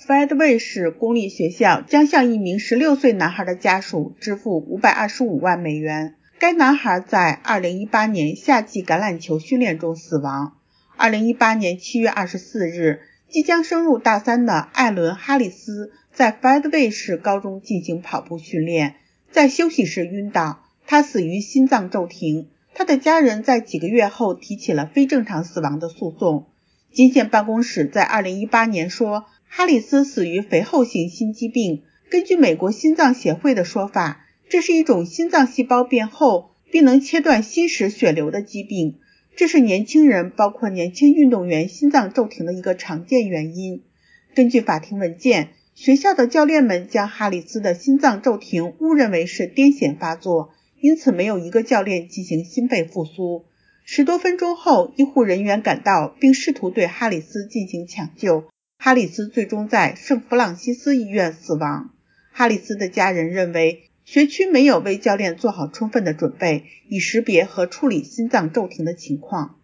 Fairway 市公立学校将向一名16岁男孩的家属支付525万美元。该男孩在2018年夏季橄榄球训练中死亡。2018年7月24日，即将升入大3的艾伦·哈里斯在 Fairway 市高中进行跑步训练，在休息时晕倒，他死于心脏骤停。他的家人在几个月后提起了非正常死亡的诉讼。金县办公室在2018年说，哈里斯死于肥厚性心肌病。根据美国心脏协会的说法，这是一种心脏细胞变厚并能切断心室血流的疾病，这是年轻人包括年轻运动员心脏骤停的一个常见原因。根据法庭文件，学校的教练们将哈里斯的心脏骤停误认为是癫痫发作，因此没有一个教练进行心肺复苏。10多分钟后，医护人员赶到并试图对哈里斯进行抢救，哈里斯最终在圣弗朗西斯医院死亡。哈里斯的家人认为，学区没有为教练做好充分的准备，以识别和处理心脏骤停的情况。